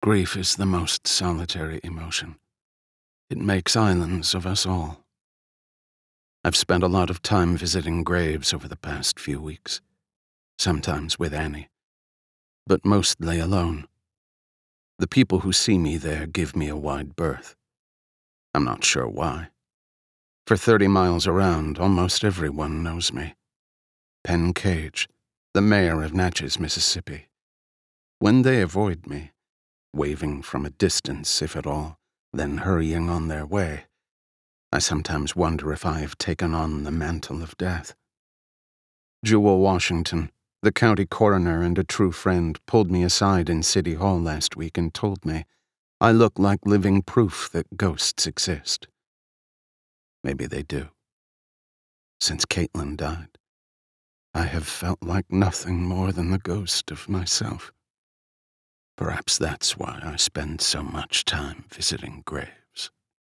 grief is the most solitary emotion. It makes islands of us all. I've spent a lot of time visiting graves over the past few weeks, sometimes with Annie, but mostly alone. The people who see me there give me a wide berth. I'm not sure why. For 30 miles around, almost everyone knows me. Penn Cage, the mayor of Natchez, Mississippi. When they avoid me, waving from a distance if at all, then hurrying on their way, I sometimes wonder if I have taken on the mantle of death. Jewel Washington, the county coroner and a true friend, pulled me aside in City Hall last week and told me I look like living proof that ghosts exist. Maybe they do. Since Caitlin died, I have felt like nothing more than the ghost of myself. Perhaps that's why I spend so much time visiting graves.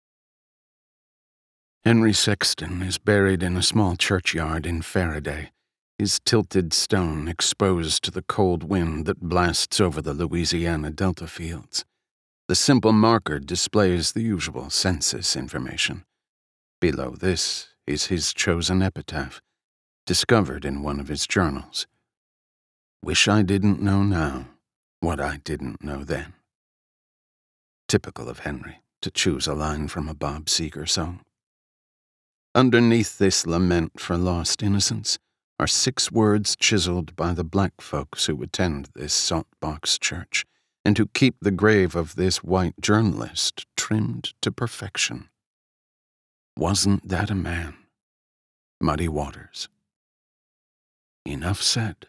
Henry Sexton is buried in a small churchyard in Faraday, his tilted stone exposed to the cold wind that blasts over the Louisiana Delta fields. The simple marker displays the usual census information. Below this is his chosen epitaph, discovered in one of his journals. Wish I didn't know now what I didn't know then. Typical of Henry to choose a line from a Bob Seger song. Underneath this lament for lost innocence are 6 words chiseled by the black folks who attend this saltbox church and who keep the grave of this white journalist trimmed to perfection. Wasn't that a man? Muddy Waters. Enough said.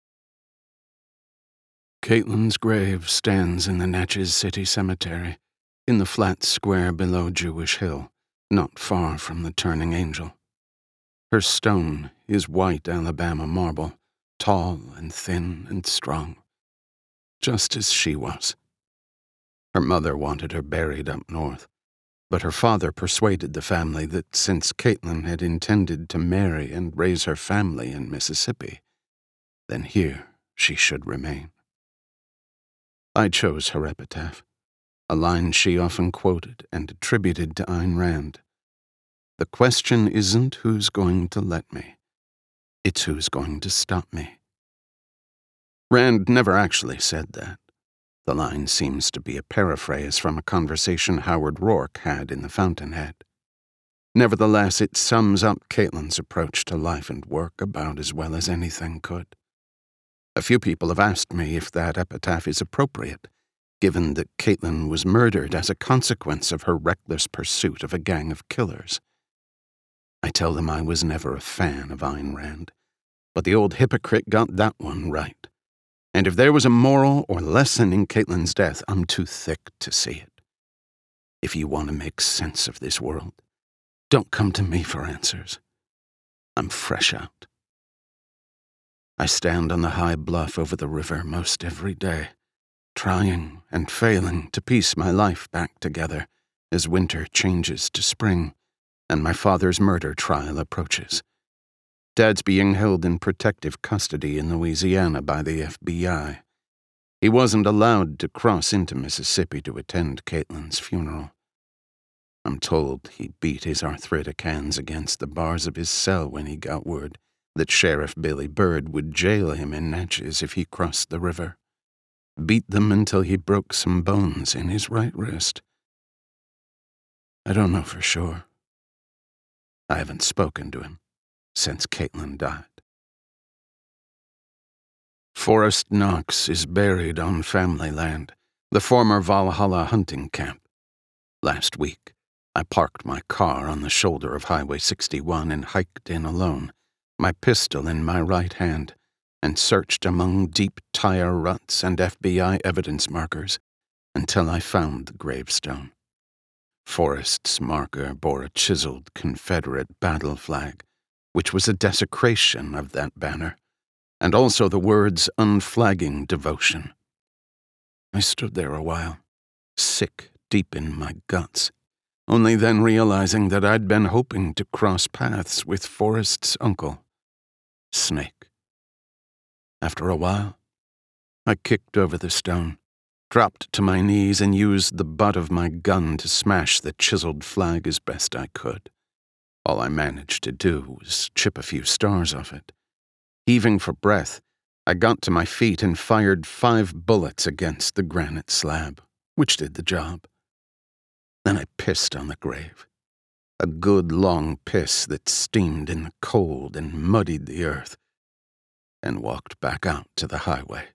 Caitlin's grave stands in the Natchez City Cemetery, in the flat square below Jewish Hill, not far from the Turning Angel. Her stone is white Alabama marble, tall and thin and strong, just as she was. Her mother wanted her buried up north, but her father persuaded the family that since Caitlin had intended to marry and raise her family in Mississippi, then here she should remain. I chose her epitaph, a line she often quoted and attributed to Ayn Rand. The question isn't who's going to let me, it's who's going to stop me. Rand never actually said that. The line seems to be a paraphrase from a conversation Howard Rourke had in The Fountainhead. Nevertheless, it sums up Caitlin's approach to life and work about as well as anything could. A few people have asked me if that epitaph is appropriate, given that Caitlin was murdered as a consequence of her reckless pursuit of a gang of killers. I tell them I was never a fan of Ayn Rand, but the old hypocrite got that one right. And if there was a moral or lesson in Caitlin's death, I'm too thick to see it. If you want to make sense of this world, don't come to me for answers. I'm fresh out. I stand on the high bluff over the river most every day, trying and failing to piece my life back together as winter changes to spring and my father's murder trial approaches. Dad's being held in protective custody in Louisiana by the FBI. He wasn't allowed to cross into Mississippi to attend Caitlin's funeral. I'm told he beat his arthritic hands against the bars of his cell when he got word that Sheriff Billy Bird would jail him in Natchez if he crossed the river. Beat them until he broke some bones in his right wrist. I don't know for sure. I haven't spoken to him since Caitlin died. Forrest Knox is buried on family land, the former Valhalla hunting camp. Last week, I parked my car on the shoulder of Highway 61 and hiked in alone, my pistol in my right hand, and searched among deep tire ruts and FBI evidence markers until I found the gravestone. Forrest's marker bore a chiseled Confederate battle flag, which was a desecration of that banner, and also the words unflagging devotion. I stood there a while, sick deep in my guts, only then realizing that I'd been hoping to cross paths with Forrest's uncle, Snake. After a while, I kicked over the stone, dropped to my knees and used the butt of my gun to smash the chiseled flag as best I could. All I managed to do was chip a few stars off it. Heaving for breath, I got to my feet and fired 5 bullets against the granite slab, which did the job. Then I pissed on the grave. A good long piss that steamed in the cold and muddied the earth, and walked back out to the highway.